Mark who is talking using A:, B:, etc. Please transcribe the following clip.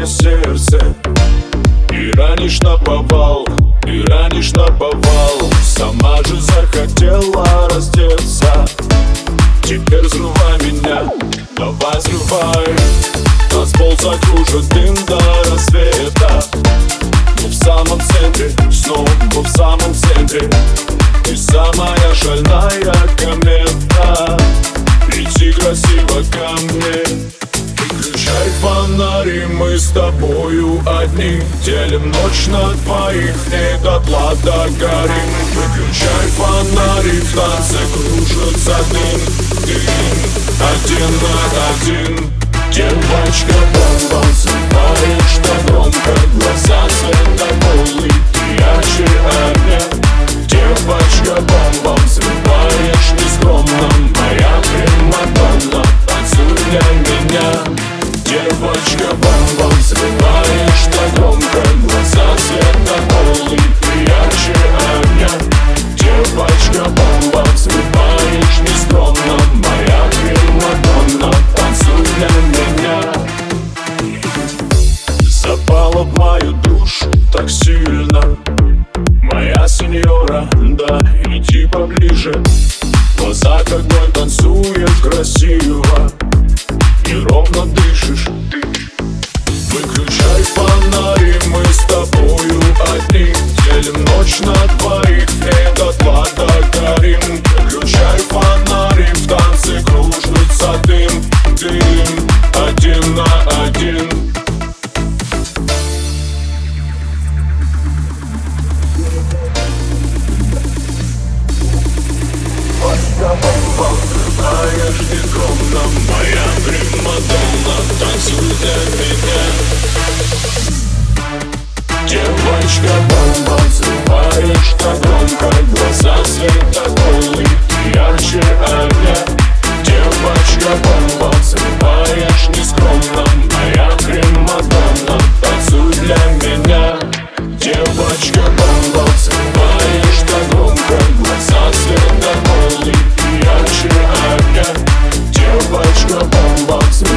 A: мое сердце. И ранишь наповал, и ранишь наповал. Сама же захотела раздеться. Теперь взрывай меня, давай взрывай. Танцпол закружит дым до рассвета. Мы в самом центре, снова в самом центре. Ты самая шальная комета. Лети красиво ко мне. Выключай фонари, мы с тобою одни. Делим ночь на двоих, не дотла догорим. Выключай фонари, в танце кружится дым. Дым, один на один. Девочка, бомба, взрываешь так громко. Глаза светополы, ты ярче огня. Девочка, бомба, взрываешь нескромно. Моя примадонна, танцуй для меня. Девочка, бомба, взрываешь так громко. Глаза светополы, ты ярче огня. Девочка, бомба, взрываешь нескромно. Моя примадонна, танцуй для меня. Запала в мою душу так сильно, моя сеньора, да, иди поближе. В глазах огонь, танцуешь красиво, неровно дышишь ты. Выключай фонари, мы с тобою одни. Делим ночь на двоих, не дотла догорим. Выключай фонари, в танце кружится дым. Дым, один на один. Взрываешь нескромно, моя примадонна, танцуй для меня. Девочка, бомба, взрываешь так громко. Глаза светополы, ты ярче огня. Девочка, бомба, взрываешь нескромно. Моя примадонна, танцуй для меня. Девочка, бомба, взрываешь так громко. Глаза светополы, ты ярче огня. Девочка, бомба, взрываешь